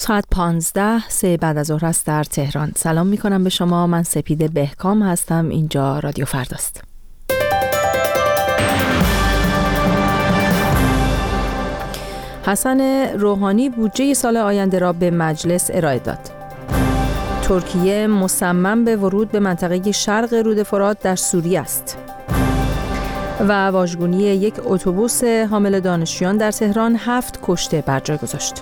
ساعت 15 3 بعد از ظهر است در تهران. سلام می کنم به شما. من سپید بهکام هستم. اینجا رادیو فرداست. حسن روحانی بودجه سال آینده را به مجلس ارائه داد. ترکیه مصمم به ورود به منطقه شرق رود فرات در سوریه است. و واژگونی یک اتوبوس حامل دانشجویان در تهران 7 کشته بر جای گذاشت.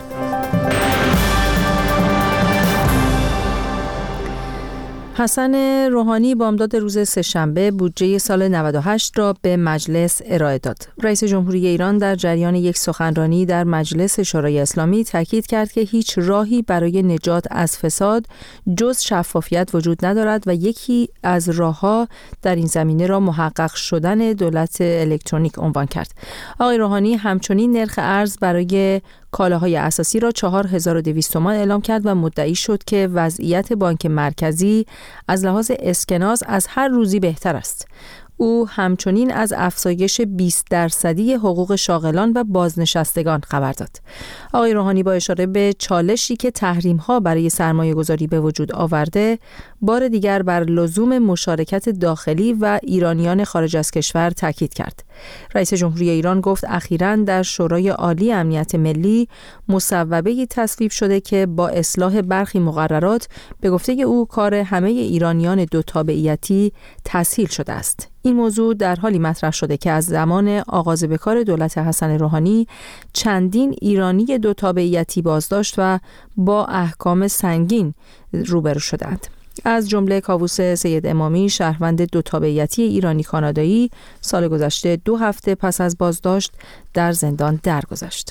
حسن روحانی بامداد روز سه‌شنبه بودجه سال 98 را به مجلس ارائه داد. رئیس جمهوری ایران در جریان یک سخنرانی در مجلس شورای اسلامی تاکید کرد که هیچ راهی برای نجات از فساد جز شفافیت وجود ندارد و یکی از راه‌ها در این زمینه را محقق شدن دولت الکترونیک عنوان کرد. آقای روحانی همچنین نرخ ارز برای کالاهای اساسی را 4200 تومان اعلام کرد و مدعی شد که وضعیت بانک مرکزی از لحاظ اسکناس از هر روزی بهتر است. او همچنین از افزایش 20% حقوق شاغلان و بازنشستگان خبر داد. آقای روحانی با اشاره به چالشی که تحریم‌ها برای سرمایه‌گذاری به وجود آورده، بار دیگر بر لزوم مشارکت داخلی و ایرانیان خارج از کشور تاکید کرد. رئیس جمهوری ایران گفت اخیراً در شورای عالی امنیت ملی مصوبه‌ای تصویب شده که با اصلاح برخی مقررات به گفته او کار همه ایرانیان دو تابعیتی تسهیل شده است. این موضوع در حالی مطرح شده که از زمان آغاز به کار دولت حسن روحانی چندین ایرانی دو تابعیتی بازداشت و با احکام سنگین روبرو شدند. از جمله کاووس سید امامی، شهروند دو تابعیتی ایرانی کانادایی، سال گذشته 2 هفته پس از بازداشت در زندان درگذشت.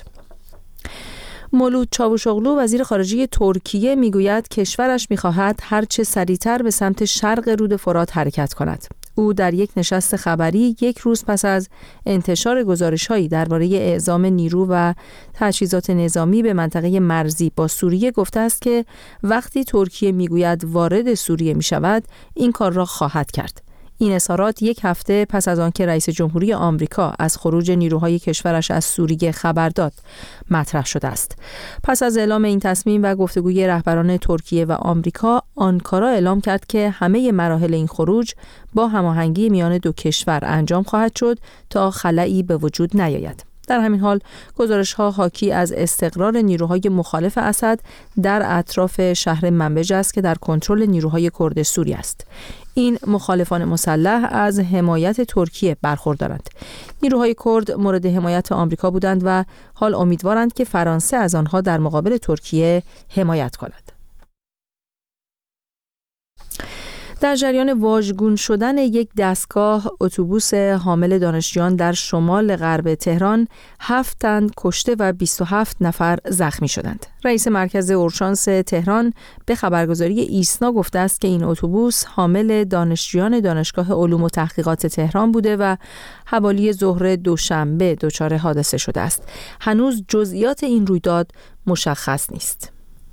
مولود چاوشوغلو وزیر خارجه ترکیه میگوید کشورش میخواهد هرچه سریعتر به سمت شرق رود فرات حرکت کند. او در یک نشست خبری 1 روز پس از انتشار گزارش‌هایی درباره اعزام نیرو و تجهیزات نظامی به منطقه مرزی با سوریه گفته است که وقتی ترکیه میگوید وارد سوریه میشود، این کار را خواهد کرد. این اظهارات 1 هفته پس از آنکه رئیس جمهوری آمریکا از خروج نیروهای کشورش از سوریه خبر داد مطرح شده است. پس از اعلام این تصمیم و گفتگوی رهبران ترکیه و آمریکا، آنکارا اعلام کرد که همه مراحل این خروج با هماهنگی میان دو کشور انجام خواهد شد تا خلایی به وجود نیاید. در همین حال گزارش‌ها حاکی از استقرار نیروهای مخالف اسد در اطراف شهر منبج است که در کنترل نیروهای کرد سوریه است. این مخالفان مسلح از حمایت ترکیه برخوردارند. نیروهای کرد مورد حمایت آمریکا بودند و حال امیدوارند که فرانسه از آنها در مقابل ترکیه حمایت کند. در جریان واژگون شدن یک دستگاه اتوبوس حامل دانشجویان در شمال غرب تهران 7 تن کشته و 27 نفر زخمی شدند. رئیس مرکز اورژانس تهران به خبرگزاری ایسنا گفته است که این اتوبوس حامل دانشجویان دانشگاه علوم و تحقیقات تهران بوده و حوالی ظهر دوشنبه دچار حادثه شده است. هنوز جزئیات این رویداد مشخص نیست.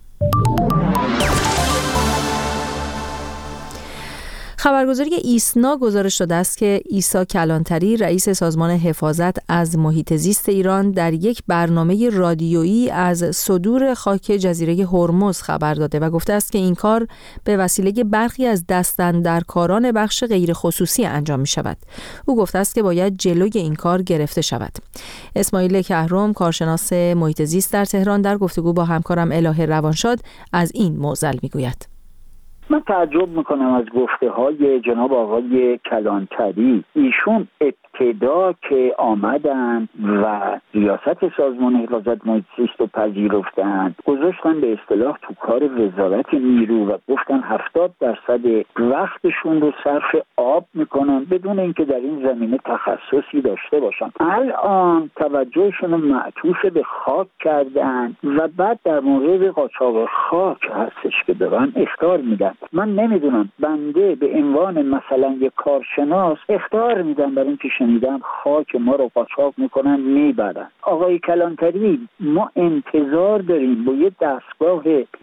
خبرگزاری ایسنا گزارش داده است که عیسی کلانتری رئیس سازمان حفاظت از محیط زیست ایران در یک برنامه رادیویی از صدور خاک جزیره هرمز خبر داده و گفته است که این کار به وسیله برخی از دستاندرکاران بخش غیر خصوصی انجام می شود. او گفته است که باید جلوی این کار گرفته شود. اسماعیل کهرم، کارشناس محیط زیست در تهران، در گفتگو با همکارم الهه روانشاد از این معضل می گوید. من تعجب میکنم از گفته های جناب آقای کلانتری. ایشون ابتدا که آمدن و ریاست سازمان حفاظت محیط زیست رو پذیرفتن، گذاشتن به اصطلاح تو کار وزارت نیرو و گفتن 70% وقتشون رو صرف آب میکنن بدون اینکه در این زمینه تخصصی داشته باشن. الان توجهشون رو معطوف به خاک کردن و بعد در مورد قاچاق خاک هستش که به من اخطار میدن. من نمیدونم، بنده به عنوان مثلا یک کارشناس اخطار میدم برای اینکه شنیدم خاک ما رو قاچاق میکنن میبرن. آقای کلانتری، ما انتظار داریم با یه دستگاه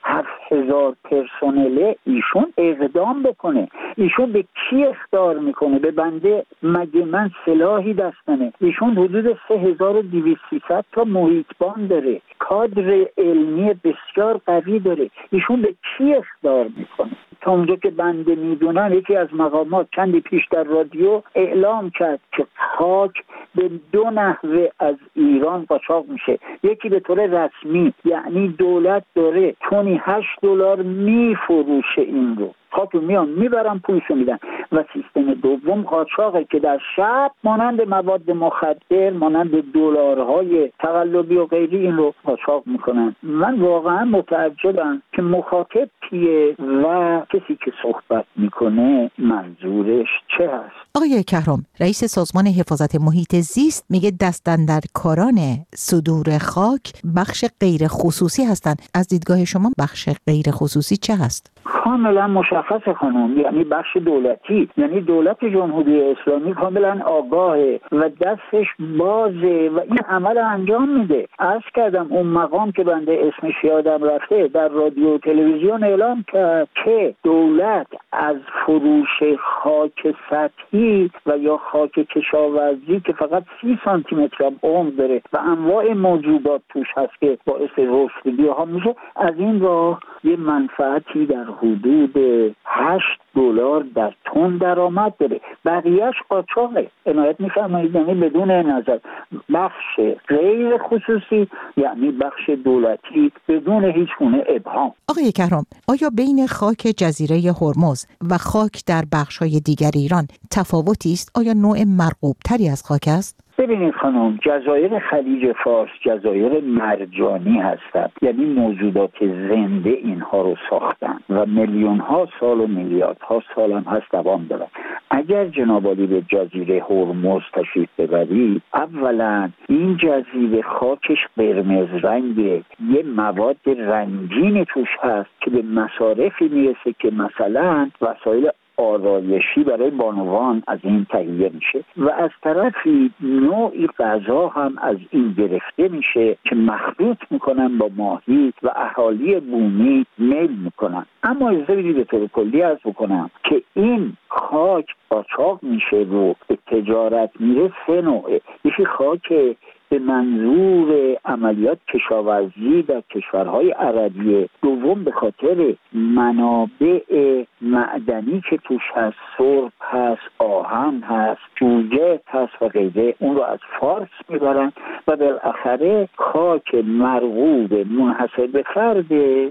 10,000 پرسنل ایشون اقدام بکنه. ایشون به کی اخطار میکنه؟ به بنده؟ مگه من سلاحی دستمه؟ ایشون حدود 3200 تا محیطبان داره، کادر علمی بسیار قوی داره. ایشون به کی اخطار میکنه؟ تا اونجا که بنده میدونم یکی از مقامات چندی پیش در رادیو اعلام کرد که خاک به 2 نحوه از ایران قاچاق میشه. یکی به طور رسمی، یعنی دولت داره تونی $8 میفروشه این رو، خاک رو میان میبرن پولشو میدن. و سیستم دوم قاچاقه که در شب مانند مواد مخدر، مانند دلارهای تقلبی و غیری این رو قاچاق میکنن. من واقعا متعجبم که مخاطب کیه و کسی که صحبت میکنه منظورش چه هست. آقای کهرم، رئیس سازمان حفاظت محیط زیست میگه دستاندرکاران صدور خاک بخش غیر خصوصی هستند. از دیدگاه شما بخش غیر خصوصی چه هست؟ کاملا مشخص خانم، یعنی بخش دولتی، یعنی دولت جمهوری اسلامی کاملا آگاهه و دستش بازه و این عمل انجام میده. عرض کردم اون مقام که بنده اسمش یادم رفته در رادیو و تلویزیون اعلام کرد که دولت از فروش خاک سطحی و یا خاک کشاورزی که فقط 30 سانتی متر هم عمق داره و انواع موجودات توش هست که باعث رسیدگی ها میشه، از این راه یه منفعتی در حدود $8 در تن درآمد داره. بقیهش قاچاقه. عنایت می‌فرمایید؟ یعنی بدون نظر بخش غیر خصوصی یعنی بخش دولتی بدون هیچ گونه ابهام. آقای کهرم، آیا بین خاک جزیره هرمز و خاک در بخش‌های دیگر ایران تفاوتی است؟ آیا نوع مرغوب‌تری از خاک است؟ ببینید خانم، جزایر خلیج فارس جزایر مرجانی هستند، یعنی موجودات زنده اینها رو ساختن و میلیون‌ها سال و میلیاردها سال هم هست دوام دارن. اگر جناب عالی به جزیره هرمز تشریف ببرید، اولا این جزیره خاکش قرمز رنگه، یه مواد رنگین توش هست که به مصارفی میرسه که مثلا وسایل آرایشی برای بانوان از این تهیه میشه و از طرفی نوعی غذا هم از این گرفته میشه که مخلوط میکنن با ماهی و اهالی بومی میل میکنن. اما اجازه بدید به طور کلی عرض بکنم که این خاک قاچاق میشه و به تجارت میره 3 نوعه. یکی خاک به منظور عملیات کشاورزی در کشورهای عربیه، دوم به خاطر منابع معدنی که توش هست، سرب هست، آهن هست، جوجه هست و غیره، اون رو از فارس میبرن و بالاخره خاک مرغوب منحصر به فرد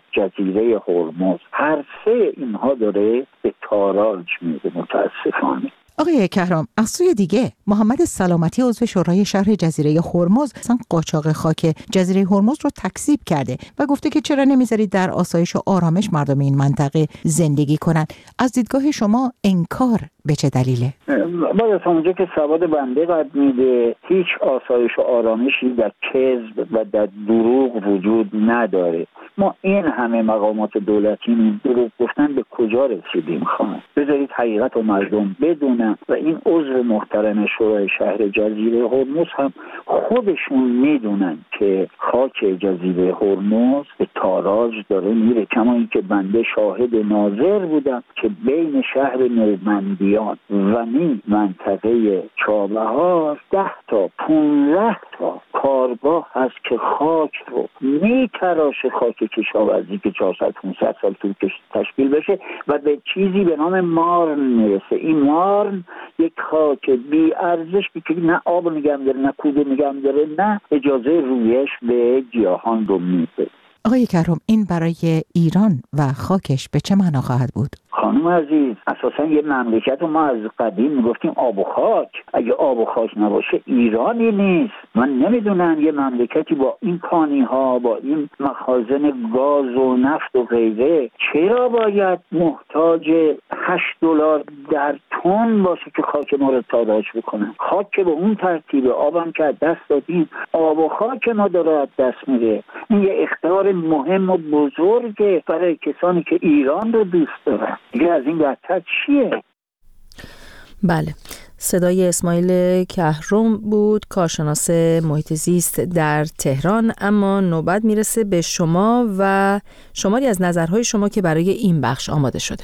جزیره هرمز. هر 3 اینها داره به تاراج میده متاسفانه. آقای کهرم، از سوی دیگه محمد سلامتی عضو شورای شهر جزیره هرمز اصلا قاچاق خاک جزیره هرمز رو تکذیب کرده و گفته که چرا نمیذارید در آسایش و آرامش مردم این منطقه زندگی کنن. از دیدگاه شما انکار به چه دلیله؟ باید از اونجا که سواد بنده قد میده، هیچ آسایش و آرامشی در کذب و در دروغ وجود نداره. ما این همه مقامات دولتی دروغ گفتن به کجا رسیدیم خانم؟ بذارید حقیقت و مردم بدونن و این عضو محترم شورای شهر جزیره هرمز هم خودشون میدونن که خاک جزیره هرمز به تاراج داره میره. کما اینکه بنده شاهد ناظر بودم که بین شهر نومندیان و این منطقه چابهار 10 تا 15 تا کارگاه هست که خاک رو میتراشه، خاک کشاورزی که 400-500 سال طول تشکیل بشه و به چیزی به نام مارن میرسه. این مارن یک خاک بی ارزش که نه آب نگم داره، نه کوده نگم داره، نه اجازه رویش به گیاهان رو میده. آقای کهرم، این برای ایران و خاکش به چه معنا خواهد بود؟ خانم عزیز، اساسا یه مملکت رو ما از قدیم میگفتیم آب و خاک. اگه آب و خاک نباشه ایرانی نیست. من نمیدونم یه مملکتی با این کانی ها، با این مخازن گاز و نفت و غیره، چرا باید محتاج $8 در تن باشه که خاک ما رو تاراج بکنن؟ خاک که به اون ترتیب، آبم که از دست دادیم، آب و خاک ما داره از دست میره. این یه اختیار مهم و بزرگه برای کسانی که ایران رو دوست دارن. دیگه از این بدتر چیه؟ بله، صدای اسماعیل کهرم بود، کارشناس محیط زیست در تهران. اما نوبت میرسه به شما و شماری از نظرهای شما که برای این بخش آماده شده.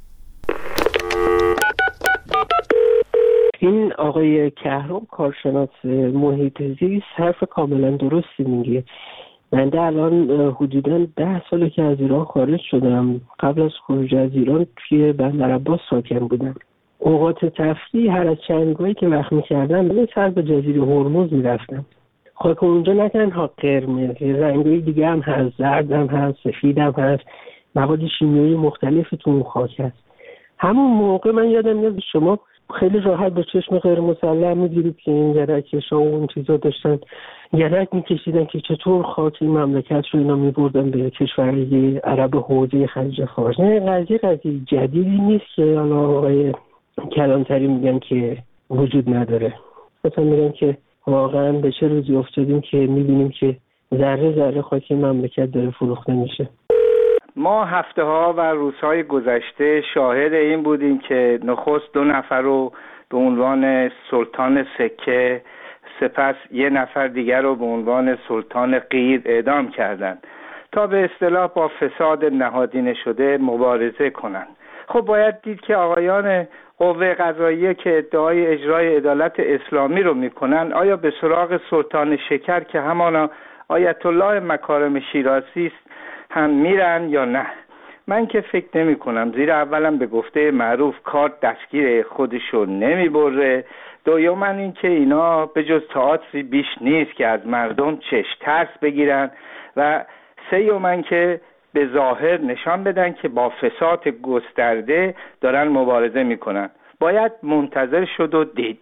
این آقای کهرم کارشناس محیط زیست حرف کاملا درستی میگه. من الان حدوداً 10 ساله که از ایران خارج شدم. قبل از خروج از ایران توی بندر عباس ساکن بودم. اوقات تفریح هر از چندگاهی که وقت می‌کردم به سر به جزیره هرمز می‌رفتم. خاک اونجا نه تنها قرمز، رنگ‌های دیگه هم هست، زرد هم هست، سفید هم هست، مواد شیمیایی مختلفی تو اون خاک هست. همون موقع من یادم میاد شما خیلی راحت با چشم غیر مسلح می‌دیدید که این یدک‌کشا و اون چیزا داشتن یدک می‌کشیدن که چطور خاک این مملکت رو اینا می‌بردن به کشورهای عرب حوزه خلیج فارس. قضیه جدیدی نیست که آقای کلانتری میگن که وجود نداره. مثلا میگن که واقعا به چه روزی افتادیم که میبینیم که ذره ذره خاک مملکت داره فروخته میشه. ما هفته‌ها و روزهای گذشته شاهد این بودیم که نخست 2 نفر رو به عنوان سلطان سکه، سپس 1 نفر دیگر رو به عنوان سلطان قیر اعدام کردند تا به اصطلاح با فساد نهادینه شده مبارزه کنند. خب باید دید که آقایان قوه قضاییه که ادعای اجرای عدالت اسلامی رو میکنن آیا به سراغ سلطان شکر که همانا آیت الله مکارم شیرازی است هم میرن یا نه؟ من که فکر نمی کنم، زیرا اولا به گفته معروف کارت دستگیر خودشو نمی بره، دوما این که اینا به جز تئاتری بیش نیست که از مردم چشم ترس بگیرن، و سوما که به ظاهر نشان بدن که با فساد گسترده دارن مبارزه میکنن. باید منتظر شد و دید.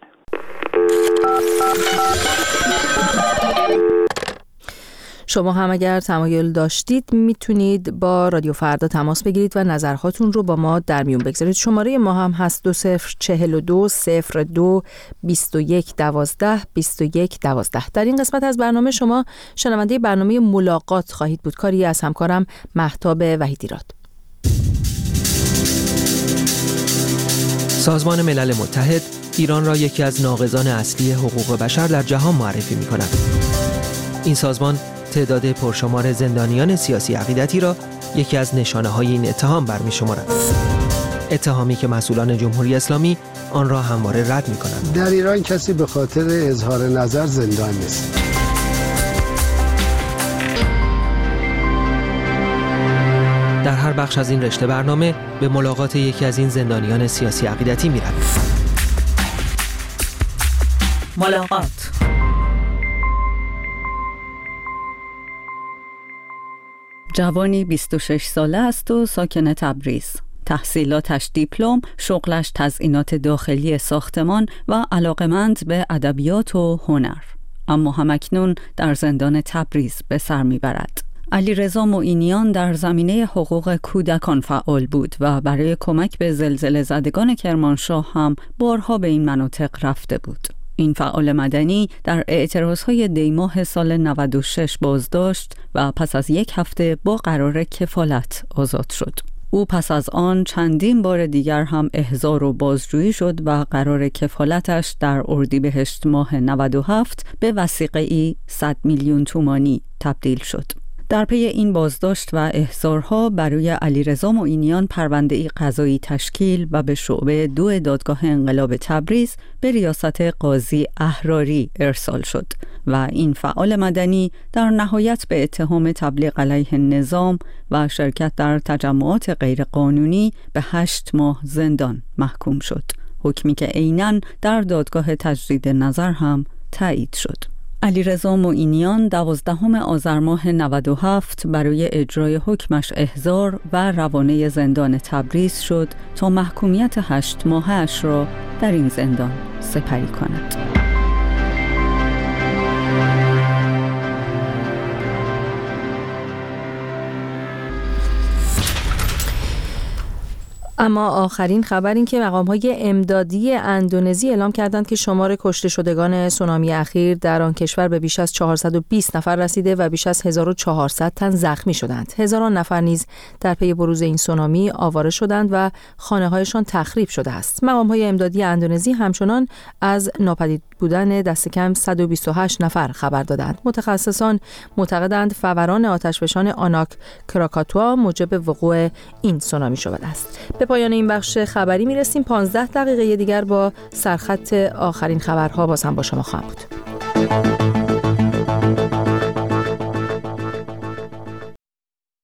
شما هم اگر تمایل داشتید میتونید با رادیو فردا تماس بگیرید و نظرهاتون رو با ما در میون بگذارید. شماره ما هم هست 2042 02 21 12 21 12. در این قسمت از برنامه شما شنونده برنامه ملاقات خواهید بود، کاری از همکارم مهتاب وحیدیراد. سازمان ملل متحد ایران را یکی از ناقضان اصلی حقوق بشر در جهان معرفی می‌کند. این سازمان تعداد پرشمار زندانیان سیاسی عقیدتی را یکی از نشانه‌های این اتهام برمی‌شمارد. اتهامی که مسئولان جمهوری اسلامی آن را همواره رد می‌کنند. در ایران کسی به خاطر اظهار نظر زندان نیست. در هر بخش از این رشته برنامه به ملاقات یکی از این زندانیان سیاسی عقیدتی می‌رویم. ملاقات. جوانی 26 ساله است و ساکن تبریز. تحصیلاتش دیپلم، شغلش تزیینات داخلی ساختمان و علاقمند به ادبیات و هنر. اما همکنون در زندان تبریز به سر میبرد. علیرضا معینیان در زمینه حقوق کودکان فعال بود و برای کمک به زلزله زدگان کرمانشاه هم بارها به این مناطق رفته بود. این فعال مدنی در اعتراضهای دیماه سال 96 بازداشت و پس از 1 هفته با قرار کفالت آزاد شد. او پس از آن چندین بار دیگر هم احضار و بازجویی شد و قرار کفالتش در اردیبهشت ماه 97 به وثیقه‌ای 100 میلیون تومانی تبدیل شد. در پی این بازداشت و احضارها برای علیرضا معینیان پرونده‌ای قضایی تشکیل و به شعبه 2 دادگاه انقلاب تبریز به ریاست قاضی احراری ارسال شد و این فعال مدنی در نهایت به اتهام تبلیغ علیه نظام و شرکت در تجمعات غیرقانونی به 8 ماه زندان محکوم شد. حکمی که عیناً در دادگاه تجدید نظر هم تایید شد. علیرضا معینیان 12 آذر ماه 97 برای اجرای حکمش احضار و روانه زندان تبریز شد تا محکومیت 8 ماهش را در این زندان سپری کند. اما آخرین خبر این که مقام‌های امدادی اندونزی اعلام کردند که شمار کشته شدگان سونامی اخیر در آن کشور به بیش از 420 نفر رسیده و بیش از 1400 تن زخمی شدند. هزاران نفر نیز در پی بروز این سونامی آواره شدند و خانه‌هایشان تخریب شده است. مقام‌های امدادی اندونزی همچنان از ناپدید بودن دست کم 128 نفر خبر دادند. متخصصان معتقدند فوران آتشفشان آناک کراکاتوا موجب وقوع این سونامی شده است. به پایان این بخش خبری میرسیم. 15 دقیقه دیگر با سرخط آخرین خبرها باز هم با شما خواهم بود.